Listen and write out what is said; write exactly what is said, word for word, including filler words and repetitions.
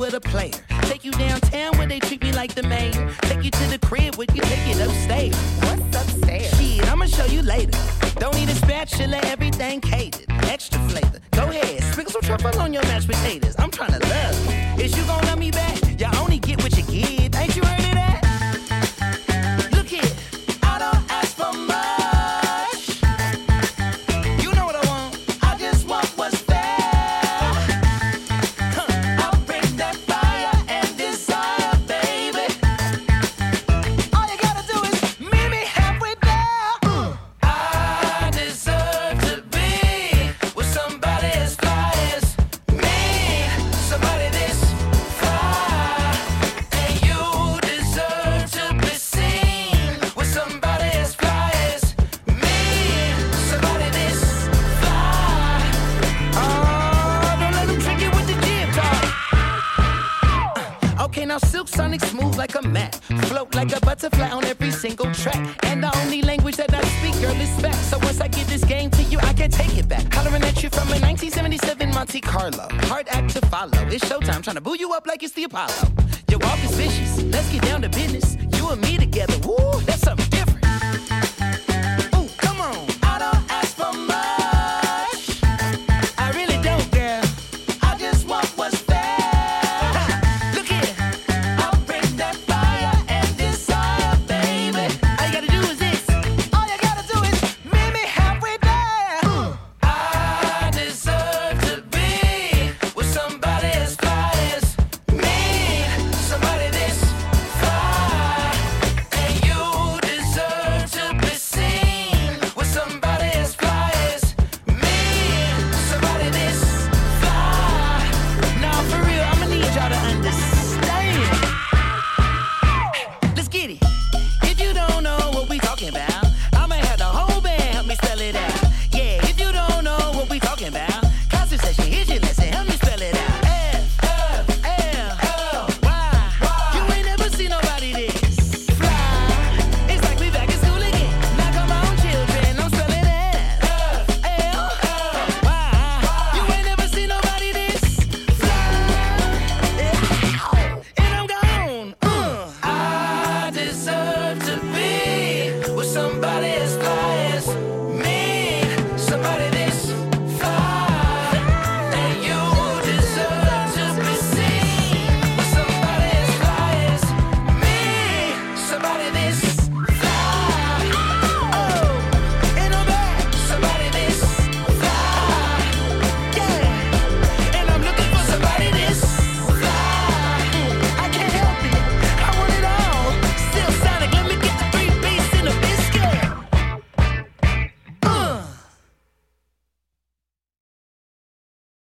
for the player. Take you downtown where they treat me like the mayor. Take you to the crib where you take it upstairs. What's upstairs? Shit, I'ma show you later. Don't need a spatula, everything catered. Extra flavor. Go ahead, sprinkle some truffle on your mashed potatoes. I'm tryna love you. Is you gon' love me back? You only get what you give. Ain't you heard of that? Look here, I don't ask for much. You know what I want. I just want what's fair. Huh. I'll bring that fire and desire, baby. All you gotta do is meet me halfway there. Uh. I deserve to be with somebody as fly as me. Somebody this fly. And you deserve to be seen with somebody as fly as me. Somebody this fly. Oh, don't let them trick you with the jib talk. Okay, now Silk Sonic smooth like a mat. Float like a butterfly on every single track. And the only language that I speak, girl, is back. So once I give this game to you, I can take it back. Hollering at you from a nineteen seventy-seven Monte Carlo. Hard act to follow. It's showtime, trying to boo you up like it's the Apollo. Your walk is vicious.